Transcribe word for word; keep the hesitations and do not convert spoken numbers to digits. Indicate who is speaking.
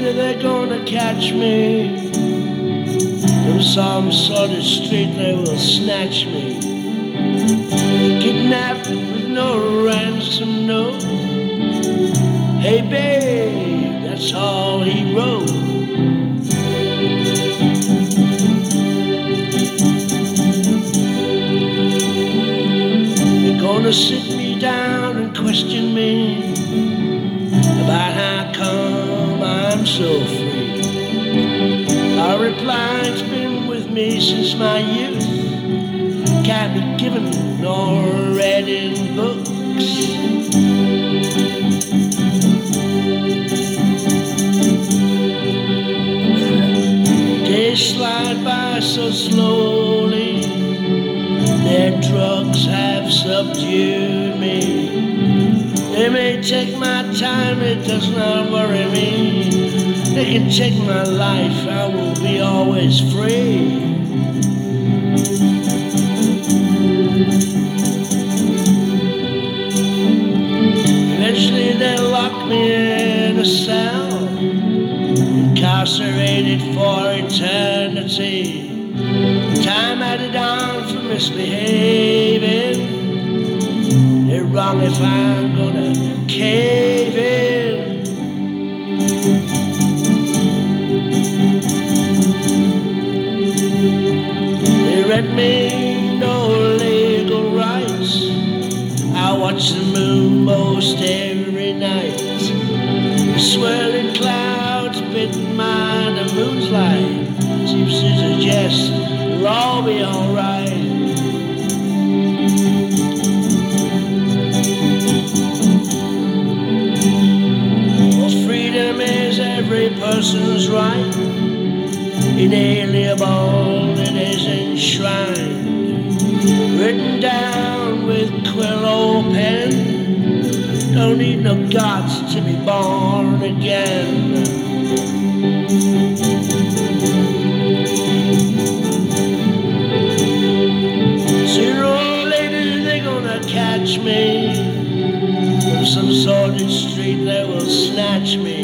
Speaker 1: later they're gonna catch me. From some sordid street they will snatch me. Kidnapped with no ransom note. Hey babe, that's all he wrote. They're gonna sit me down and question me about how come I'm so free. I reply, it's been with me since my youth. Can't be given nor read in books. Days slide by so slowly, their drugs have subdued me. They may take my time, it does not worry me. They can take my life, I will be always free. Eventually they'll lock me in a cell, incarcerated for eternity. Time added on for misbehaving. They're wrong if I'm gonna cave in. They read me no legal rights. I watch the moon most every night. The swirling clouds bit my the moon's light. Seems to suggest we'll all be alright. Every person's right, inalienable, it is enshrined, written down with quill or pen. Don't need no gods to be born again. Sooner or later they're gonna catch me. From some sordid street they will snatch me.